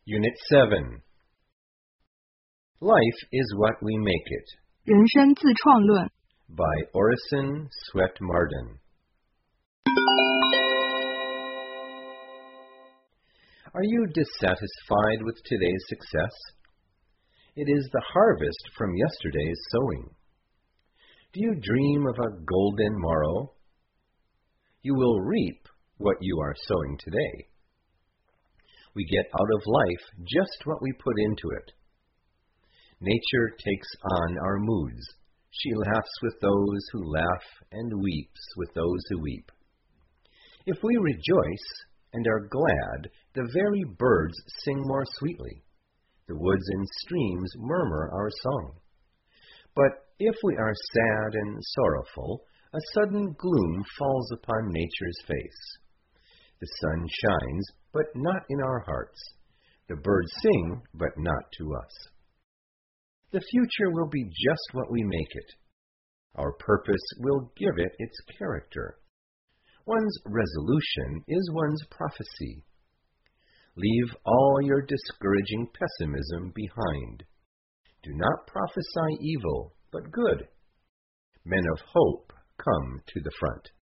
Unit 7. Life is what we make it. 人生自创论 By Orison Swett Marden. Are you dissatisfied with today's success? It is the harvest from yesterday's sowing. Do you dream of a golden morrow? You will reap what you are sowing today. We get out of life just what we put into it. Nature takes on our moods. She laughs with those who laugh and weeps with those who weep. If we rejoice and are glad, the very birds sing more sweetly. The woods and streams murmur our song. But if we are sad and sorrowful, a sudden gloom falls upon nature's face. The sun shines, but not in our hearts. The birds sing, but not to us. The future will be just what we make it. Our purpose will give it its character. One's resolution is one's prophecy. Leave all your discouraging pessimism behind. Do not prophesy evil, but good. Men of hope come to the front.